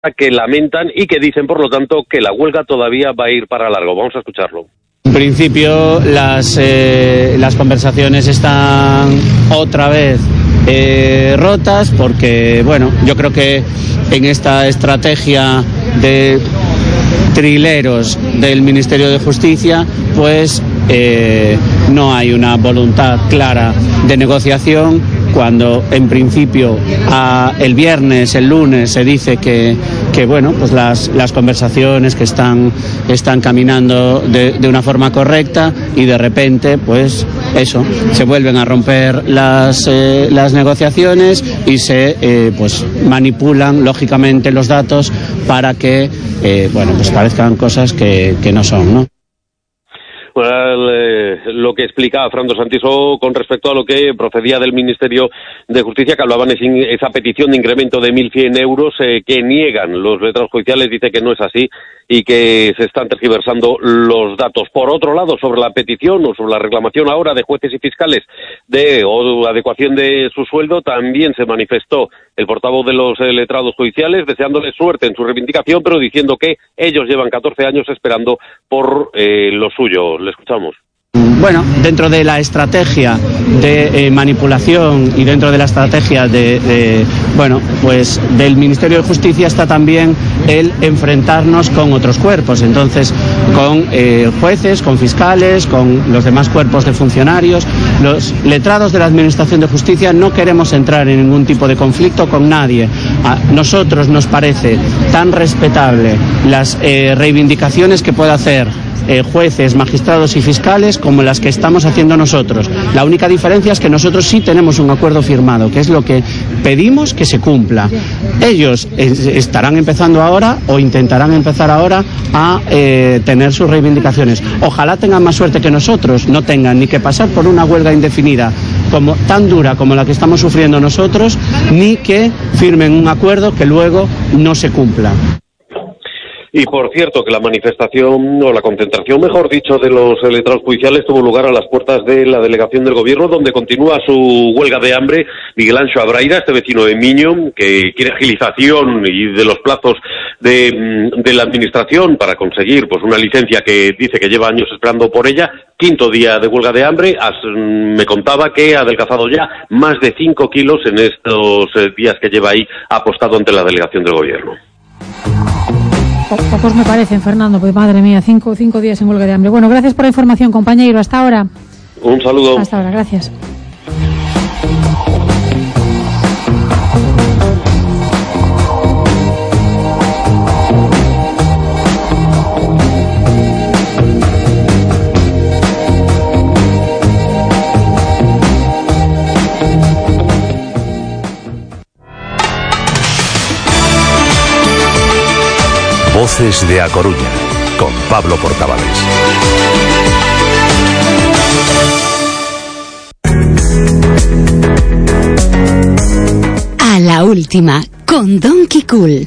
que lamentan y que dicen, por lo tanto, que la huelga todavía va a ir para largo. Vamos a escucharlo. En principio, las conversaciones están otra vez rotas porque, bueno, yo creo que en esta estrategia de trileros del Ministerio de Justicia, pues no hay una voluntad clara de negociación, cuando en principio el viernes, el lunes se dice que bueno, pues las conversaciones que están caminando de una forma correcta, y de repente pues eso, se vuelven a romper las negociaciones y se pues manipulan lógicamente los datos para que bueno, pues parezcan cosas que no son, ¿no? Lo que explicaba Fernando Santiso con respecto a lo que procedía del Ministerio de Justicia, que hablaban de esa petición de incremento de 1.100 euros que niegan los letrados judiciales, dice que no es así y que se están tergiversando los datos. Por otro lado, sobre la petición o sobre la reclamación ahora de jueces y fiscales o adecuación de su sueldo, también se manifestó el portavoz de los letrados judiciales, deseándoles suerte en su reivindicación, pero diciendo que ellos llevan 14 años esperando por lo suyo. Le escuchamos. Bueno, dentro de la estrategia de manipulación y dentro de la estrategia bueno, pues del Ministerio de Justicia está también el enfrentarnos con otros cuerpos, entonces con jueces, con fiscales, con los demás cuerpos de funcionarios. Los letrados de la Administración de Justicia no queremos entrar en ningún tipo de conflicto con nadie. A nosotros nos parece tan respetable las reivindicaciones que pueda hacer jueces, magistrados y fiscales como las que estamos haciendo nosotros. La única diferencia es que nosotros sí tenemos un acuerdo firmado, que es lo que pedimos que se cumpla. Ellos estarán empezando ahora o intentarán empezar ahora a tener sus reivindicaciones. Ojalá tengan más suerte que nosotros, no tengan ni que pasar por una huelga indefinida tan dura como la que estamos sufriendo nosotros, ni que firmen un acuerdo que luego no se cumpla. Y por cierto, que la manifestación, o la concentración, mejor dicho, de los letrados judiciales tuvo lugar a las puertas de la delegación del Gobierno, donde continúa su huelga de hambre Miguel Anxo Abraira, este vecino de Miño, que quiere agilización y de los plazos de la Administración para conseguir pues una licencia que dice que lleva años esperando por ella. Quinto día de huelga de hambre. Me contaba que ha adelgazado ya más de 5 kilos en estos días que lleva ahí apostado ante la delegación del Gobierno. Pocos me parecen, Fernando, pues madre mía, 5 días en huelga de hambre. Bueno, gracias por la información, compañero. Hasta ahora. Un saludo. Hasta ahora, gracias. Voces de A Coruña, con Pablo Portavales. A la última, con Donkey Cool.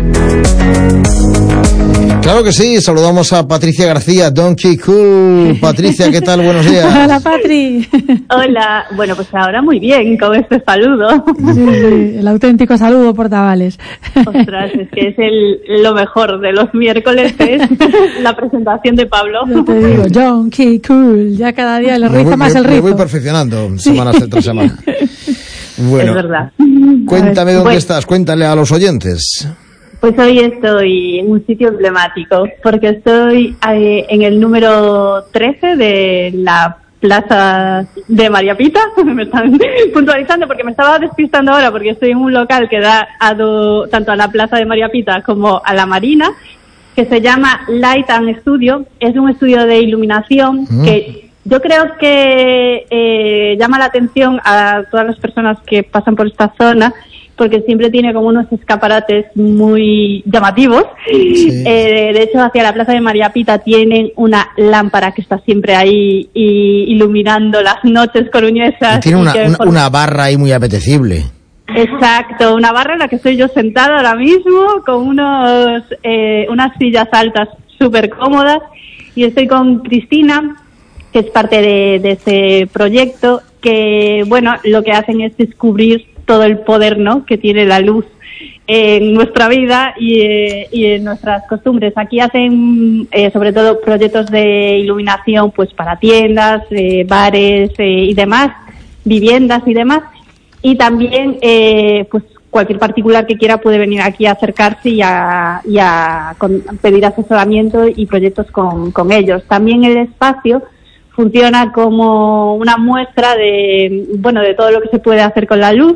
Claro que sí, saludamos a Patricia García, Donkey Cool. Patricia, ¿qué tal? Buenos días. Hola, Patri. Hola, bueno, pues ahora muy bien con este saludo. Sí, el auténtico saludo Portavales. Ostras, es que es lo mejor de los miércoles, es la presentación de Pablo. Yo te digo, Donkey Cool, ya cada día le riza más el rizo. Me voy perfeccionando semana tras semana. Bueno, es verdad. Cuéntame dónde estás, cuéntale a los oyentes. Pues hoy estoy en un sitio emblemático, porque estoy en el número 13 de la Plaza de María Pita. Me están puntualizando porque me estaba despistando ahora, porque estoy en un local que da tanto a la Plaza de María Pita como a la Marina, que se llama Light and Studio. Es un estudio de iluminación que yo creo que llama la atención a todas las personas que pasan por esta zona, porque siempre tiene como unos escaparates muy llamativos. Sí. De hecho, hacia la Plaza de María Pita tienen una lámpara que está siempre ahí iluminando las noches coruñesas. Y tiene una barra ahí muy apetecible. Exacto, una barra en la que estoy yo sentada ahora mismo, con unas sillas altas súper cómodas, y estoy con Cristina, que es parte de ese proyecto, que, bueno, lo que hacen es descubrir todo el poder, ¿no?, que tiene la luz en nuestra vida y en nuestras costumbres. Aquí hacen sobre todo proyectos de iluminación pues para tiendas, bares y demás, viviendas y demás, y también pues cualquier particular que quiera puede venir aquí a acercarse y a pedir asesoramiento y proyectos con ellos. También el espacio funciona como una muestra de todo lo que se puede hacer con la luz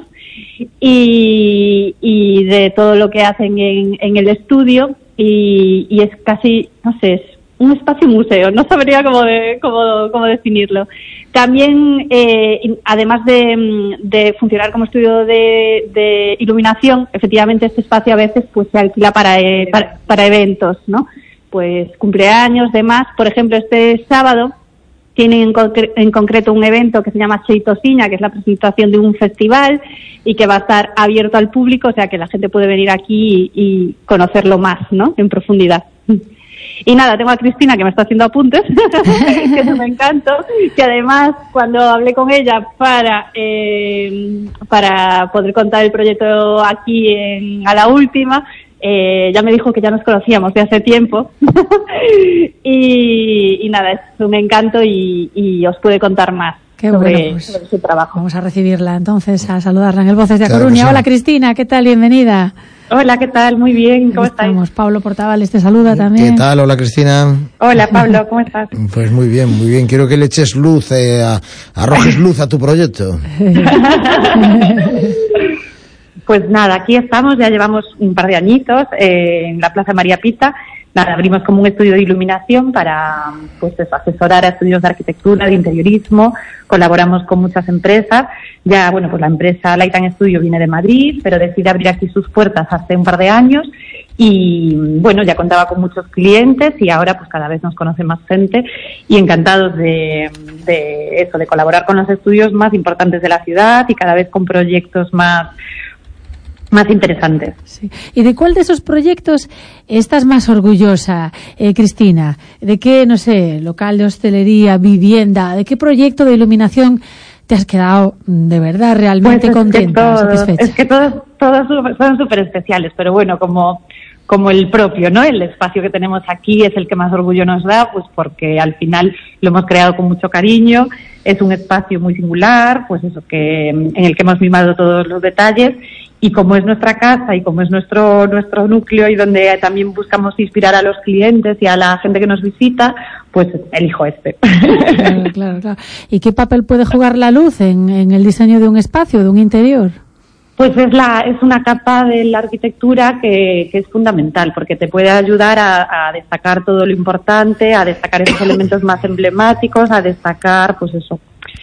y de todo lo que hacen en el estudio, y es casi, no sé, es un espacio museo, no sabría cómo definirlo. También, además de funcionar como estudio de iluminación, efectivamente este espacio a veces pues se alquila para eventos, ¿no? Pues cumpleaños, demás. Por ejemplo, este sábado tienen en concreto un evento que se llama Cheitosiña, que es la presentación de un festival y que va a estar abierto al público, o sea que la gente puede venir aquí y conocerlo más, ¿no?, en profundidad. Y nada, tengo a Cristina que me está haciendo apuntes, que me encantó, que además cuando hablé con ella para poder contar el proyecto aquí a la última, ya me dijo que ya nos conocíamos de hace tiempo y nada, es un encanto y os puede contar más. Qué sobre pues, su trabajo. Vamos a recibirla entonces, a saludarla en el Voces de A Coruña. Sí. Hola Cristina, ¿qué tal? Bienvenida. Hola, ¿qué tal? Muy bien, ¿cómo estáis? Pablo Portavales te saluda también. ¿Qué tal? Hola, Cristina. Hola, Pablo, ¿cómo estás? Pues muy bien, muy bien. Quiero que le eches luz, arrojes luz a tu proyecto. Pues nada, aquí estamos, ya llevamos un par de añitos en la Plaza María Pita. Nada, abrimos como un estudio de iluminación para pues eso, asesorar a estudios de arquitectura, de interiorismo. Colaboramos con muchas empresas. Ya, bueno, pues la empresa Light & Studio viene de Madrid, pero decide abrir aquí sus puertas hace un par de años. Y bueno, ya contaba con muchos clientes y ahora pues cada vez nos conoce más gente y encantados de colaborar con los estudios más importantes de la ciudad y cada vez con proyectos más interesantes. Sí. ¿Y de cuál de esos proyectos estás más orgullosa, Cristina? ¿De qué, no sé, local de hostelería, vivienda, de qué proyecto de iluminación te has quedado de verdad realmente pues contenta, satisfecha? Es que todos son súper especiales, pero bueno, como el propio, ¿no? El espacio que tenemos aquí es el que más orgullo nos da, pues porque al final lo hemos creado con mucho cariño, es un espacio muy singular, pues eso, en el que hemos mimado todos los detalles. Y como es nuestra casa y como es nuestro núcleo y donde también buscamos inspirar a los clientes y a la gente que nos visita, pues elijo este. Claro. ¿Y qué papel puede jugar la luz en el diseño de un espacio, de un interior? Pues es una capa de la arquitectura que es fundamental, porque te puede ayudar a destacar todo lo importante, a destacar esos elementos más emblemáticos, a destacar, pues eso,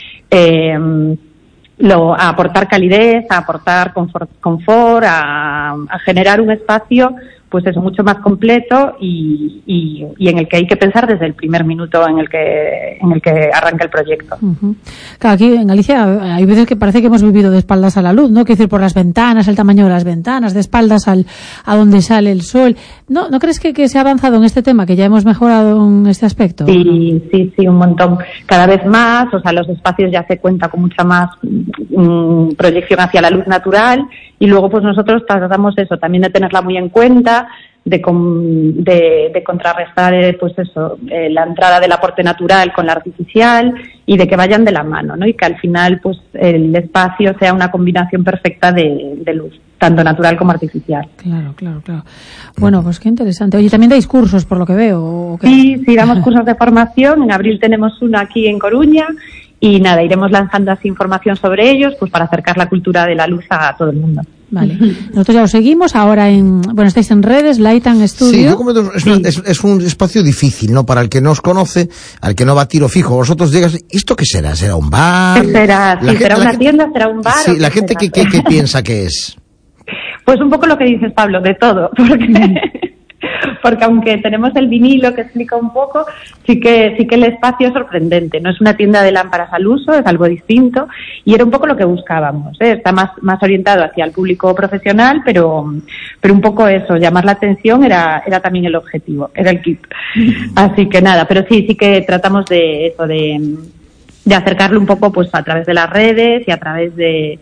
a aportar calidez, a aportar confort, a generar un espacio pues eso, mucho más completo y en el que hay que pensar desde el primer minuto en el que arranca el proyecto. Uh-huh. Claro, aquí en Galicia hay veces que parece que hemos vivido de espaldas a la luz, ¿no? Quiero decir, por las ventanas, el tamaño de las ventanas, de espaldas a donde sale el sol. ¿No crees que se ha avanzado en este tema, que ya hemos mejorado en este aspecto? Sí, un montón. Cada vez más, o sea, los espacios ya se cuenta con mucha más proyección hacia la luz natural y luego pues nosotros tratamos eso, también de tenerla muy en cuenta, de contrarrestar pues eso, la entrada del aporte natural con la artificial y de que vayan de la mano, ¿no? Y que al final pues el espacio sea una combinación perfecta de luz, tanto natural como artificial. Claro. Bueno, pues qué interesante. Oye, ¿también dais cursos por lo que veo? ¿O qué? Sí, damos cursos de formación. En abril tenemos uno aquí en Coruña. Y nada, iremos lanzando así información sobre ellos, pues para acercar la cultura de la luz a todo el mundo. Vale. Nosotros ya os seguimos ahora estáis en redes, Light & Studio. Sí, yo comento, es un espacio difícil, ¿no? Para el que no os conoce, al que no va a tiro fijo. Vosotros llegas, ¿esto qué será? ¿Será un bar? ¿Será una tienda? ¿Será un bar? Sí, la gente ¿qué piensa que es? Pues un poco lo que dices, Pablo, de todo, porque aunque tenemos el vinilo que explica un poco, sí que el espacio es sorprendente. No es una tienda de lámparas al uso, es algo distinto y era un poco lo que buscábamos, ¿eh? Está más orientado hacia el público profesional, pero un poco eso, llamar la atención era también el objetivo, era el kit. Así que nada, pero sí que tratamos de eso, de acercarlo un poco pues a través de las redes y a través de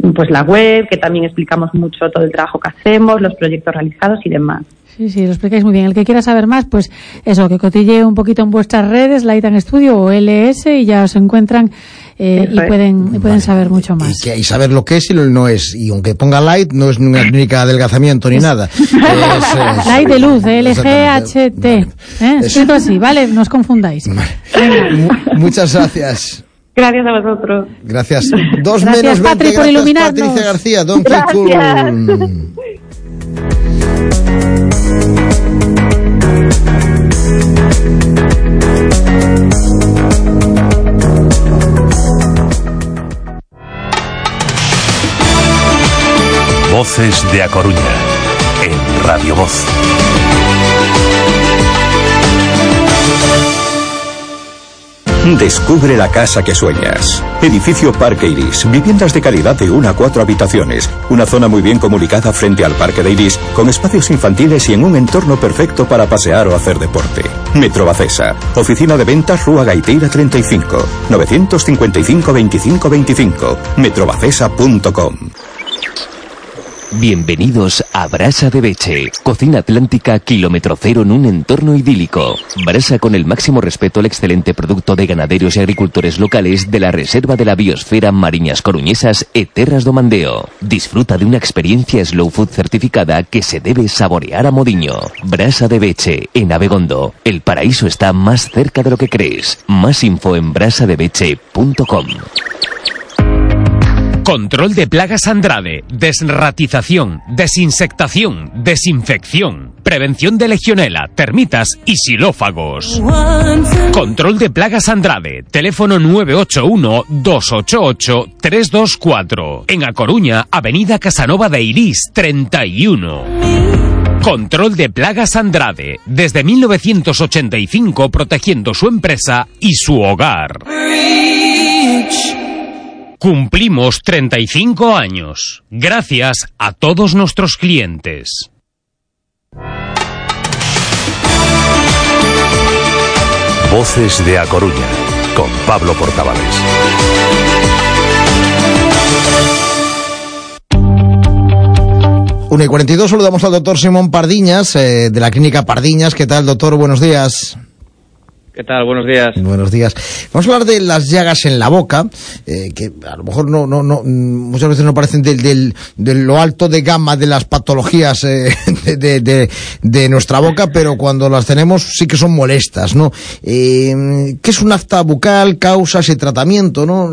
pues la web, que también explicamos mucho todo el trabajo que hacemos, los proyectos realizados y demás. Sí, lo explicáis muy bien. El que quiera saber más, pues eso, que cotille un poquito en vuestras redes, Light Studio o LS, y ya os encuentran y pueden saber mucho más. Y saber lo que es y lo que no es. Y aunque ponga Light, no es una clínica de adelgazamiento ni nada. Light de luz, LGHT. Escrito así, ¿vale? No os confundáis. Muchas gracias. Gracias a vosotros. Gracias. Gracias, Patri, por iluminarnos. Patricia García, Donkey Cool. Voces de A Coruña, en Radio Voz. Descubre la casa que sueñas. Edificio Parque Iris. Viviendas de calidad de 1 a 4 habitaciones. Una zona muy bien comunicada frente al Parque de Iris, con espacios infantiles y en un entorno perfecto para pasear o hacer deporte. Metro Bacesa. Oficina de ventas Rúa Gaiteira 35. 955 25 25. metrobacesa.com. Bienvenidos a Brasa de Beche, cocina atlántica kilómetro cero en un entorno idílico. Brasa con el máximo respeto al excelente producto de ganaderos y agricultores locales de la Reserva de la Biosfera Mariñas Coruñesas e Terras do Mandeo. Disfruta de una experiencia Slow Food certificada que se debe saborear a modiño. Brasa de Beche, en Abegondo. El paraíso está más cerca de lo que crees. Más info en brasadebeche.com. Control de plagas Andrade, desratización, desinsectación, desinfección, prevención de legionela, termitas y xilófagos. Control de plagas Andrade, teléfono 981-288-324. En A Coruña, Avenida Casanova de Irís, 31. Control de plagas Andrade, desde 1985 protegiendo su empresa y su hogar. Cumplimos 35 años, gracias a todos nuestros clientes. Voces de A Coruña, con Pablo Portavales. Una y 42, saludamos al doctor Simón Pardiñas, de la clínica Pardiñas. ¿Qué tal, doctor? Buenos días. ¿Qué tal? Buenos días. Buenos días. Vamos a hablar de las llagas en la boca, que a lo mejor no muchas veces no parecen de lo alto de gama de las patologías de nuestra boca, pero cuando las tenemos sí que son molestas, ¿no? ¿Qué es una afta bucal, causas y tratamiento, no?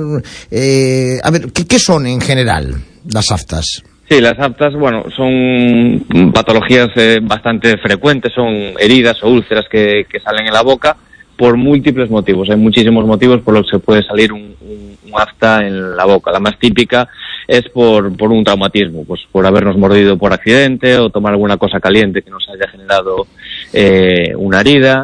A ver, ¿qué son en general las aftas? Sí, las aftas, bueno, son patologías bastante frecuentes, son heridas o úlceras que salen en la boca por múltiples motivos. Hay muchísimos motivos por los que se puede salir un afta en la boca. La más típica es por un traumatismo, pues por habernos mordido por accidente o tomar alguna cosa caliente que nos haya generado una herida,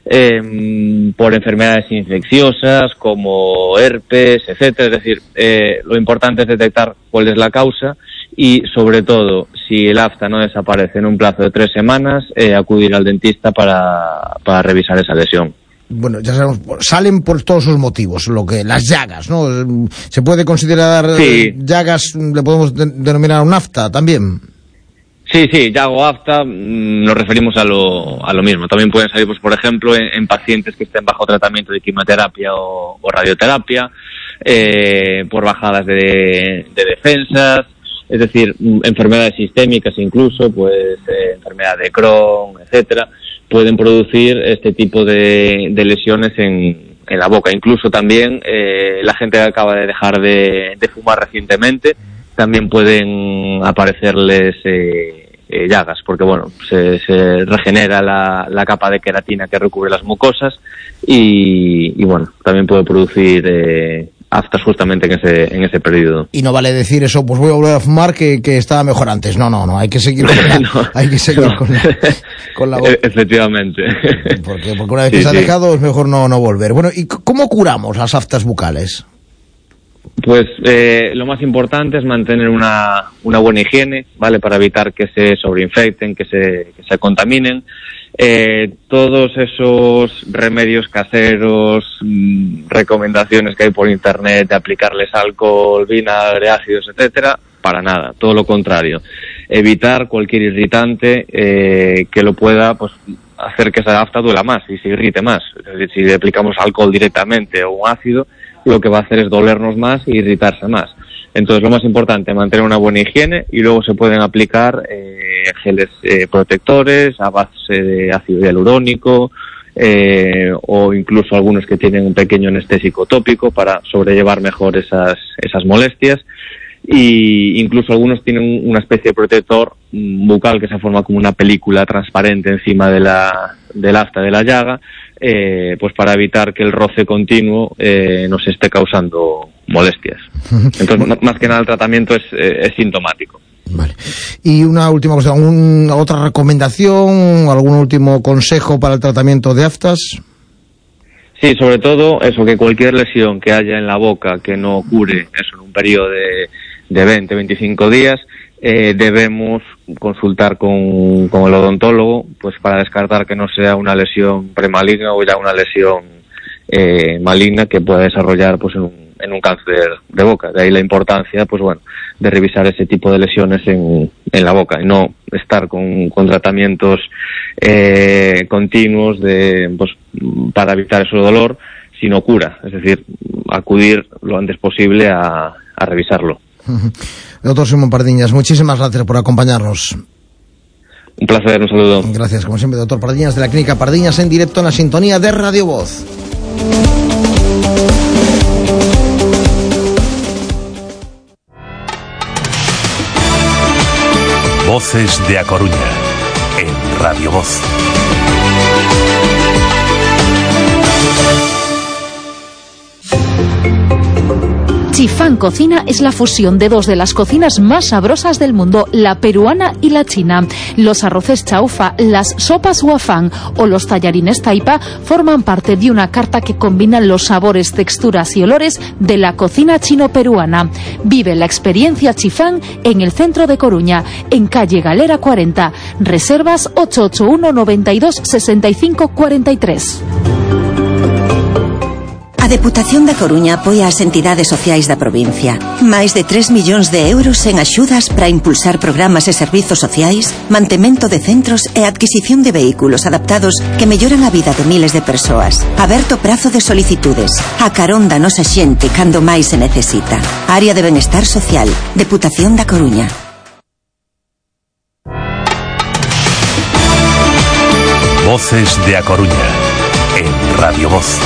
por enfermedades infecciosas como herpes, etcétera. Es decir, lo importante es detectar cuál es la causa y, sobre todo, si el afta no desaparece en un plazo de 3 semanas, acudir al dentista para revisar esa lesión. Bueno, ya sabemos, salen por todos sus motivos, las llagas, ¿no? ¿Se puede considerar llagas, le podemos denominar un afta también? Sí, llaga o afta, nos referimos a lo mismo. También pueden salir, pues, por ejemplo, en pacientes que estén bajo tratamiento de quimioterapia o radioterapia, por bajadas de defensas, es decir, enfermedades sistémicas incluso, pues enfermedad de Crohn, etcétera, pueden producir este tipo de lesiones en la boca. Incluso también la gente que acaba de dejar de fumar recientemente, también pueden aparecerles llagas, porque bueno, se regenera la capa de queratina que recubre las mucosas y bueno, también puede producir aftas justamente en ese periodo. Y no vale decir eso, pues voy a volver a fumar que estaba mejor antes. No, hay que seguir con la boca. Efectivamente. Porque una vez que se ha dejado es mejor no volver. Bueno, ¿y cómo curamos las aftas bucales? Pues lo más importante es mantener una buena higiene, ¿vale? Para evitar que se sobreinfecten, que se contaminen. Todos esos remedios caseros, recomendaciones que hay por internet de aplicarles alcohol, vinagre, ácidos, etcétera, para nada, todo lo contrario. Evitar cualquier irritante que lo pueda pues hacer que esa afta duela más y se irrite más. Es decir, si le aplicamos alcohol directamente o un ácido, lo que va a hacer es dolernos más e irritarse más. Entonces, lo más importante, mantener una buena higiene, y luego se pueden aplicar geles protectores a base de ácido hialurónico, o incluso algunos que tienen un pequeño anestésico tópico para sobrellevar mejor esas molestias. Y incluso algunos tienen una especie de protector bucal que se forma como una película transparente encima del afta de la llaga, pues para evitar que el roce continuo nos esté causando molestias. Entonces, más que nada, el tratamiento es sintomático. Vale. Y una última cosa, ¿otra recomendación, algún último consejo para el tratamiento de aftas? Sí, sobre todo eso, que cualquier lesión que haya en la boca que no cure eso en un periodo de 20-25 días, debemos consultar con el odontólogo, pues para descartar que no sea una lesión premaligna o ya una lesión maligna que pueda desarrollar pues en un cáncer de boca. De ahí la importancia, pues bueno, de revisar ese tipo de lesiones en la boca y no estar con tratamientos continuos pues para evitar ese dolor, sino cura, es decir, acudir lo antes posible a revisarlo. Doctor Simón Pardiñas, muchísimas gracias por acompañarnos. Un placer, un saludo. Gracias, como siempre, doctor Pardiñas, de la Clínica Pardiñas, en directo en la sintonía de Radio Voz. Voces de A Coruña, en Radio Voz. Chifán Cocina es la fusión de dos de las cocinas más sabrosas del mundo, la peruana y la china. Los arroces chaufa, las sopas guafán o los tallarines taipa forman parte de una carta que combina los sabores, texturas y olores de la cocina chino-peruana. Vive la experiencia Chifán en el centro de Coruña, en calle Galera 40. Reservas 881 92 65 43. A Deputación da Coruña apoia as entidades sociais da provincia. Máis de 3 millóns de euros en axudas para impulsar programas e servizos sociais, mantemento de centros e adquisición de vehículos adaptados que melloran a vida de miles de persoas. Aberto prazo de solicitudes. A carón da nosa xente cando máis se necesita. Área de Benestar Social. Deputación da Coruña. Voces de A Coruña, en Radio Voz.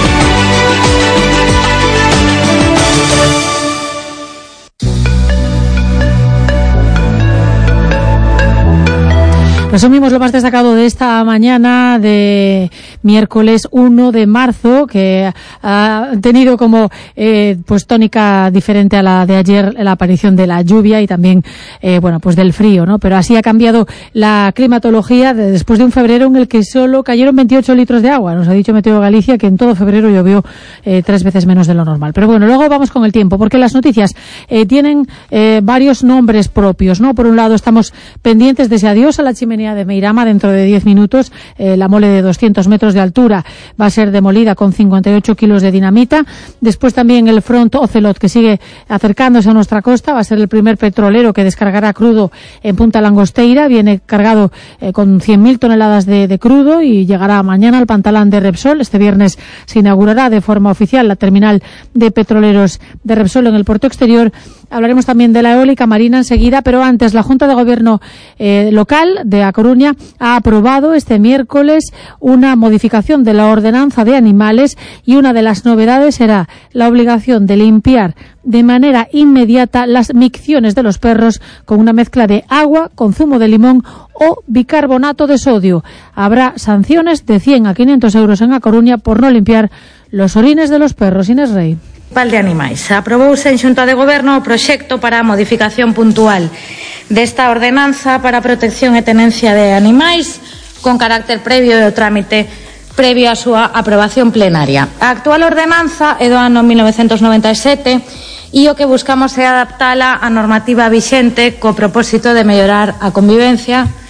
Resumimos lo más destacado de esta mañana de miércoles 1 de marzo, que ha tenido como pues tónica diferente a la de ayer, la aparición de la lluvia y también bueno, pues del frío, ¿no? Pero así ha cambiado la climatología después de un febrero en el que solo cayeron 28 litros de agua. Nos ha dicho Meteo Galicia que en todo febrero llovió 3 veces menos de lo normal. Pero bueno, luego vamos con el tiempo, porque las noticias tienen varios nombres propios, ¿no? Por un lado, estamos pendientes de ese adiós a la chimenea de Meirama dentro de 10 minutos. La mole de 200 metros de altura va a ser demolida con 58 kilos de dinamita. Después también el front Ocelot, que sigue acercándose a nuestra costa, va a ser el primer petrolero que descargará crudo en Punta Langosteira. Viene cargado con 100.000 toneladas de crudo y llegará mañana al Pantalán de Repsol. Este viernes se inaugurará de forma oficial la terminal de petroleros de Repsol en el puerto exterior. Hablaremos también de la eólica marina enseguida, pero antes la Junta de Gobierno local de A Coruña ha aprobado este miércoles una modificación de la ordenanza de animales, y una de las novedades será la obligación de limpiar de manera inmediata las micciones de los perros con una mezcla de agua con zumo de limón o bicarbonato de sodio. Habrá sanciones de 100 a 500 euros en A Coruña por no limpiar los orines de los perros. Inés Rey. De animais. Aprobouse en Xunta de Goberno o proxecto para a modificación puntual desta ordenanza para a protección e tenencia de animais con carácter previo do trámite previo á súa aprobación plenaria. A actual ordenanza é do ano 1997 e o que buscamos é adaptala á normativa vixente co propósito de mellorar a convivencia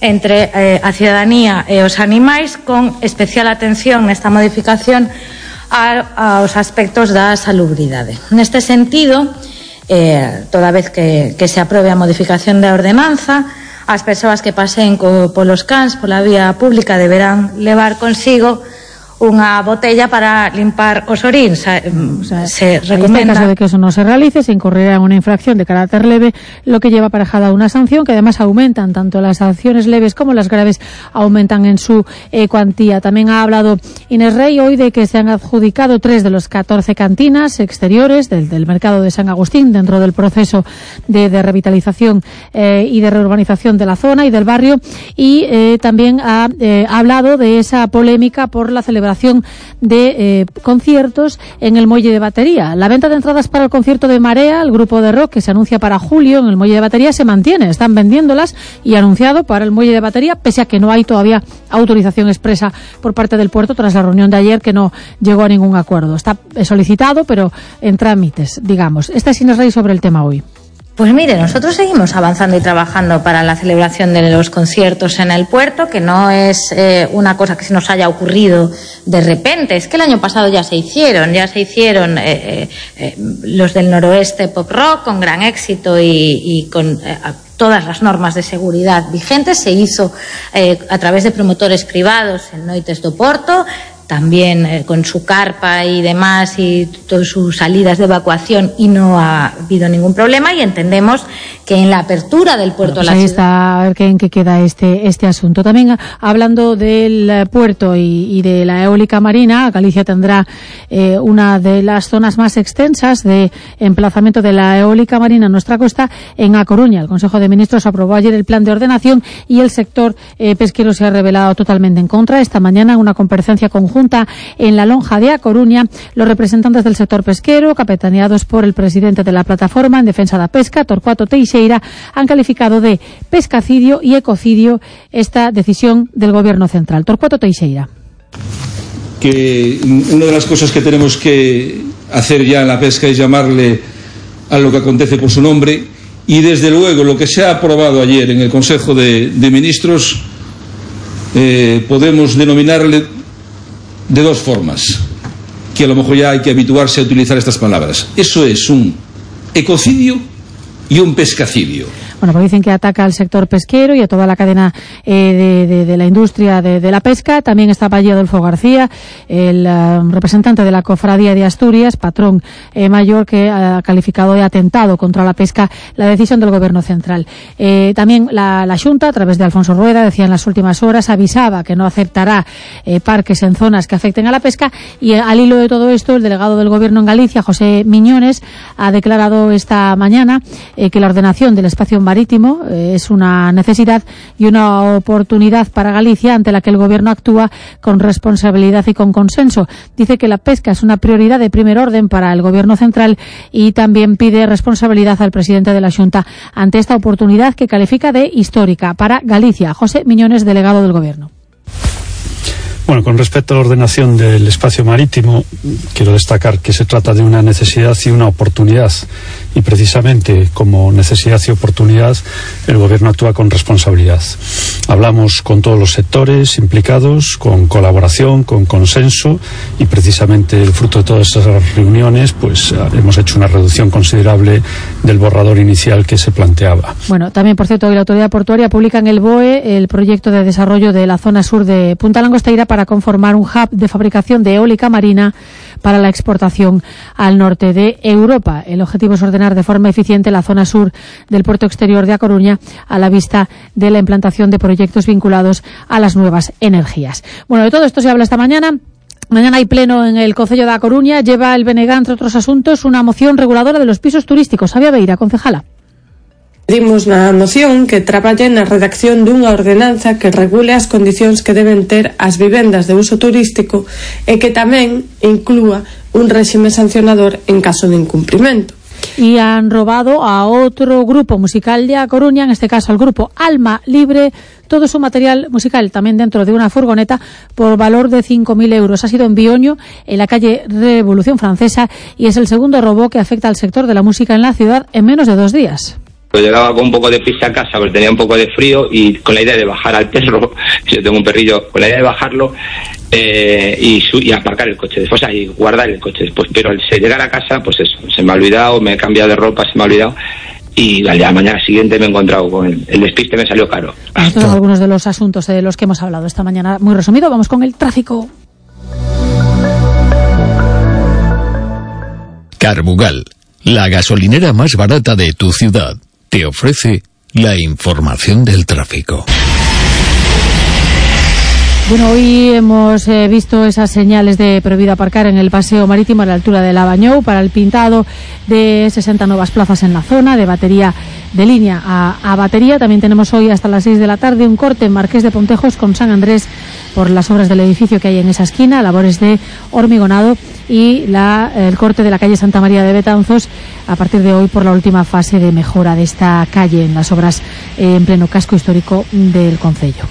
entre a cidadanía e os animais, con especial atención nesta modificación aos aspectos da salubridade. Neste sentido, toda vez que se aprobe a modificación da ordenanza, as persoas que paseen polos cans pola vía pública deberán levar consigo unha botella para limpar os orins. Se recomienda... En caso de que eso no se realice, se incurrirá en una infracción de carácter leve, lo que lleva aparejada una sanción, que además aumentan, tanto las sanciones leves como las graves aumentan en su cuantía. También ha hablado Inés Rey hoy de que se han adjudicado 3 de los 14 cantinas exteriores del mercado de San Agustín dentro del proceso de revitalización y de reurbanización de la zona y del barrio, y también ha hablado de esa polémica por la celebración de conciertos en el Muelle de Batería. La venta de entradas para el concierto de Marea, el grupo de rock que se anuncia para julio en el Muelle de Batería, se mantiene. Están vendiéndolas y anunciado para el Muelle de Batería, pese a que no hay todavía autorización expresa por parte del puerto tras la reunión de ayer, que no llegó a ningún acuerdo. Está solicitado, pero en trámites, digamos. Esta es Inés Rey sobre el tema hoy. Pues mire, nosotros seguimos avanzando y trabajando para la celebración de los conciertos en el puerto, que no es una cosa que se nos haya ocurrido de repente. Es que el año pasado ya se hicieron los del Noroeste Pop Rock con gran éxito y con todas las normas de seguridad vigentes. Se hizo a través de promotores privados en Noites do Porto, también con su carpa y demás y todas sus salidas de evacuación, y no ha habido ningún problema, y entendemos que en la apertura del puerto a la ciudad... está, a ver en qué queda este asunto. También hablando del puerto y de la eólica marina, Galicia tendrá una de las zonas más extensas de emplazamiento de la eólica marina en nuestra costa, en A Coruña. El Consejo de Ministros aprobó ayer el plan de ordenación y el sector pesquero se ha revelado totalmente en contra. Esta mañana, en una comparecencia conjunta en la lonja de A Coruña, los representantes del sector pesquero, capitaneados por el presidente de la plataforma en defensa da pesca, Torcuato Teixeira, han calificado de pescacidio y ecocidio esta decisión del Gobierno central. Torcuato Teixeira. Que una de las cosas que tenemos que hacer ya en la pesca es llamarle a lo que acontece por su nombre, y desde luego lo que se ha aprobado ayer en el Consejo de Ministros podemos denominarle de dos formas, que a lo mejor ya hay que habituarse a utilizar estas palabras. Eso es un ecocidio y un pescacidio. Bueno, pues dicen que ataca al sector pesquero y a toda la cadena de la industria de la pesca. También está allí Adolfo García, el representante de la Cofradía de Asturias, patrón mayor, que ha calificado de atentado contra la pesca la decisión del Gobierno central. También la Xunta, a través de Alfonso Rueda, decía en las últimas horas, avisaba que no aceptará parques en zonas que afecten a la pesca, y al hilo de todo esto, el delegado del Gobierno en Galicia, José Miñones, ha declarado esta mañana que la ordenación del espacio marítimo es una necesidad y una oportunidad para Galicia, ante la que el Gobierno actúa con responsabilidad y con consenso. Dice que la pesca es una prioridad de primer orden para el Gobierno central, y también pide responsabilidad al presidente de la Xunta ante esta oportunidad que califica de histórica para Galicia. José Miñones, delegado del Gobierno. Bueno, con respecto a la ordenación del espacio marítimo, quiero destacar que se trata de una necesidad y una oportunidad, y precisamente como necesidad y oportunidad el Gobierno actúa con responsabilidad. Hablamos con todos los sectores implicados, con colaboración, con consenso, y precisamente el fruto de todas esas reuniones, pues hemos hecho una reducción considerable del borrador inicial que se planteaba. Bueno, también, por cierto, hoy la Autoridad Portuaria publica en el BOE el proyecto de desarrollo de la zona sur de Punta Langosteira para conformar un hub de fabricación de eólica marina para la exportación al norte de Europa. El objetivo es ordenar de forma eficiente la zona sur del puerto exterior de A Coruña, a la vista de la implantación de proyectos vinculados a las nuevas energías. Bueno, de todo esto se habla esta mañana. Mañana hay pleno en el Concello de A Coruña. Lleva el BNG, entre otros asuntos, una moción reguladora de los pisos turísticos. Sabia Beira, concejala. Pedimos na moción que traballe na redacción dunha ordenanza que regule as condicións que deben ter as vivendas de uso turístico, e que tamén inclúa un réxime sancionador en caso de incumprimento. Y han robado a otro grupo musical de A Coruña, en este caso al grupo Alma Libre, todo su material musical, también dentro de una furgoneta, por valor de 5.000 euros. Ha sido en Bioño, en la calle Revolución Francesa, y es el segundo robo que afecta al sector de la música en la ciudad en menos de 2 días. Pues llegaba con un poco de prisa a casa, porque tenía un poco de frío y con la idea de bajar al perro, yo tengo un perrillo, con la idea de bajarlo y aparcar el coche después, y guardar el coche después. Pero al llegar a casa, pues eso, se me ha olvidado, me he cambiado de ropa, se me ha olvidado. Y a la mañana siguiente me he encontrado con el despiste, me salió caro. Estos son algunos de los asuntos de los que hemos hablado esta mañana. Muy resumido, vamos con el tráfico. Carbugal, la gasolinera más barata de tu ciudad, te ofrece la información del tráfico. Bueno, hoy hemos visto esas señales de prohibido aparcar en el paseo marítimo a la altura de Lavañou para el pintado de 60 nuevas plazas en la zona, de batería de línea a batería. También tenemos hoy hasta las 6 de la tarde un corte en Marqués de Pontejos con San Andrés por las obras del edificio que hay en esa esquina, labores de hormigonado, y el corte de la calle Santa María de Betanzos a partir de hoy por la última fase de mejora de esta calle en las obras en pleno casco histórico del concello.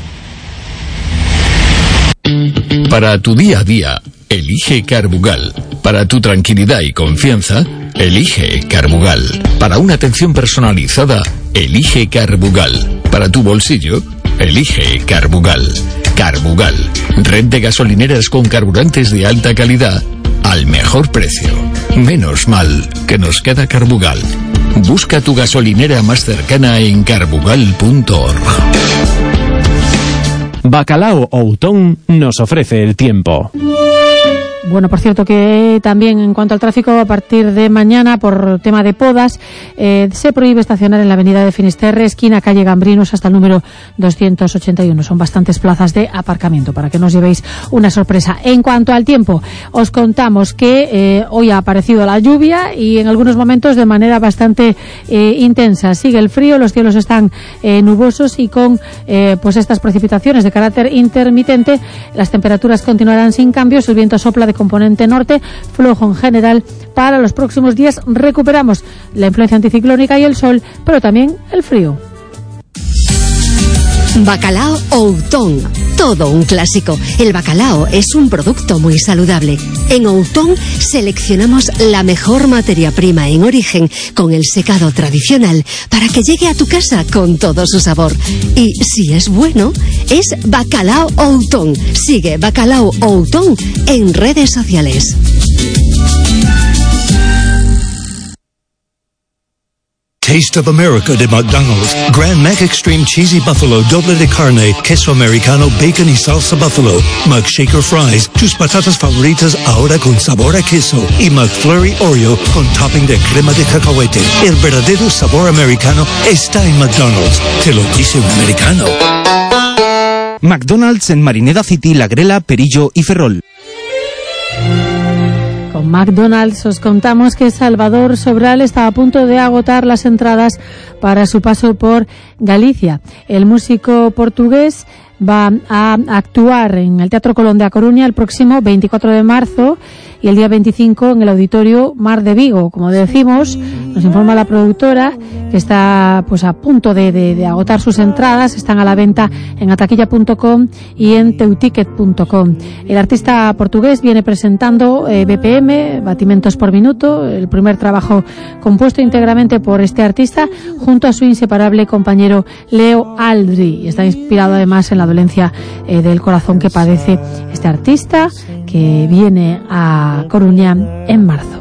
Para tu día a día, elige Carbugal. Para tu tranquilidad y confianza, elige Carbugal. Para una atención personalizada, elige Carbugal. Para tu bolsillo, elige Carbugal. Carbugal, red de gasolineras con carburantes de alta calidad al mejor precio. Menos mal que nos queda Carbugal. Busca tu gasolinera más cercana en carbugal.org. Bacalao Outón nos ofrece el tiempo. Bueno, por cierto que también en cuanto al tráfico, a partir de mañana, por tema de podas, se prohíbe estacionar en la avenida de Finisterre, esquina calle Gambrinos, hasta el número 281. Son bastantes plazas de aparcamiento, para que no os llevéis una sorpresa. En cuanto al tiempo, os contamos que hoy ha aparecido la lluvia y en algunos momentos de manera bastante intensa. Sigue el frío, los cielos están nubosos y con pues estas precipitaciones de carácter intermitente. Las temperaturas continuarán sin cambios, el viento sopla de componente norte, flojo en general. Para los próximos días recuperamos la influencia anticiclónica y el sol, pero también el frío. Bacalao Outón, todo un clásico. El bacalao es un producto muy saludable. En Outón seleccionamos la mejor materia prima en origen con el secado tradicional para que llegue a tu casa con todo su sabor. Y si es bueno, es Bacalao Outón. Sigue Bacalao Outón en redes sociales. Taste of America de McDonald's. Grand Mac Extreme Cheesy Buffalo, doble de carne, queso americano, bacon y salsa buffalo. McShaker Fries, tus patatas favoritas ahora con sabor a queso. Y McFlurry Oreo con topping de crema de cacahuete. El verdadero sabor americano está en McDonald's. Te lo dice un americano. McDonald's en Marineda City, La Grela, Perillo y Ferrol. Con McDonald's os contamos que Salvador Sobral está a punto de agotar las entradas para su paso por Galicia. El músico portugués va a actuar en el Teatro Colón de A Coruña el próximo 24 de marzo y el día 25 en el Auditorio Mar de Vigo. Como decimos, nos informa la productora que está pues a punto de agotar sus entradas. Están a la venta en ataquilla.com y en teuticket.com. El artista portugués viene presentando BPM, Batimentos por Minuto, el primer trabajo compuesto íntegramente por este artista junto a su inseparable compañero Leo Aldri. Está inspirado además en la dolencia del corazón que padece este artista, que viene a Coruña en marzo.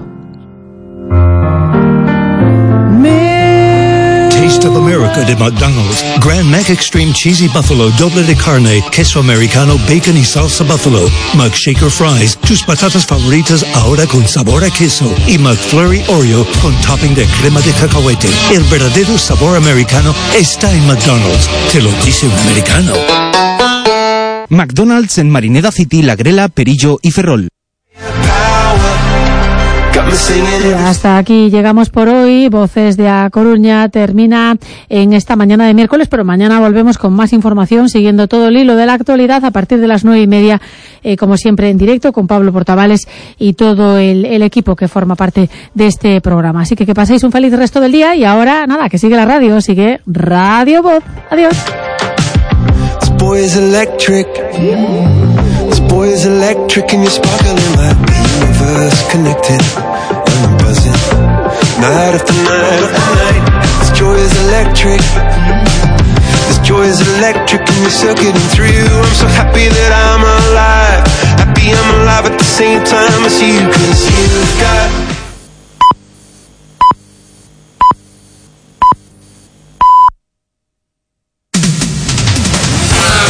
Taste of America de McDonald's. Grand Mac Extreme Cheesy Buffalo, doble de carne, queso americano, bacon y salsa buffalo. McShaker Fries, tus patatas favoritas ahora con sabor a queso. Y McFlurry Oreo con topping de crema de cacahuete. El verdadero sabor americano está en McDonald's. Te lo dice un americano. McDonald's en Marineda City, La Grela, Perillo y Ferrol. Y hasta aquí llegamos por hoy. Voces de A Coruña termina en esta mañana de miércoles, pero mañana volvemos con más información, siguiendo todo el hilo de la actualidad a partir de las 9:30, como siempre en directo con Pablo Portavales y todo el equipo que forma parte de este programa. Así que paséis un feliz resto del día y ahora nada, que sigue la radio, sigue Radio Voz. Adiós. This boy is electric and you're sparkling like the universe connected. And I'm buzzing night after night after night. joy is electric. This joy is electric and you're circuiting through. I'm so happy that I'm alive. Happy I'm alive at the same time as you. 'Cause you've got